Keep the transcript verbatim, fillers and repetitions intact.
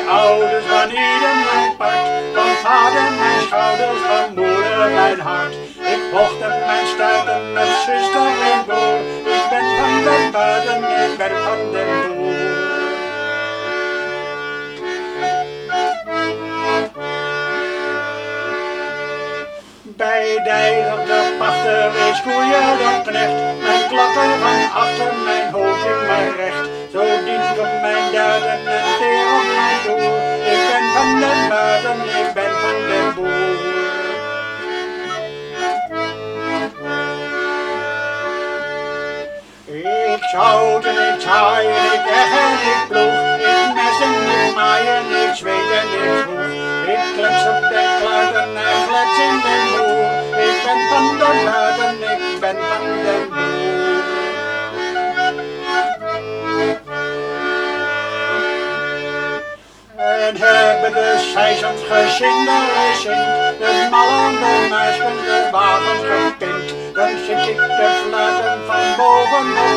ouders van ieder mijn part, van vader mijn schouders, van moeder mijn hart. Ik vochten mijn stuiten met zuster en broer, ik ben van den buiten, ik ben van den boer. Bij de de pachter is koeien dan knecht, mijn klakker van achter, mijn hoofd in mijn recht. Zo dient op mijn duiden en teer op mijn doel, ik ben van den buiten, ik ben van den boer. Ik zout en ik zaai en ik eg en ik ploeg, ik mes en ik maai en ik zweet en ik vroeg. Ik klets op den kluiten en glets in den boer, ik ben van den buiten, ik ben van den boer. En hebben de seizens gezien, de zint, de mallen, de muisken, de wagens gepint. Dan zit ik te fluiten van boven op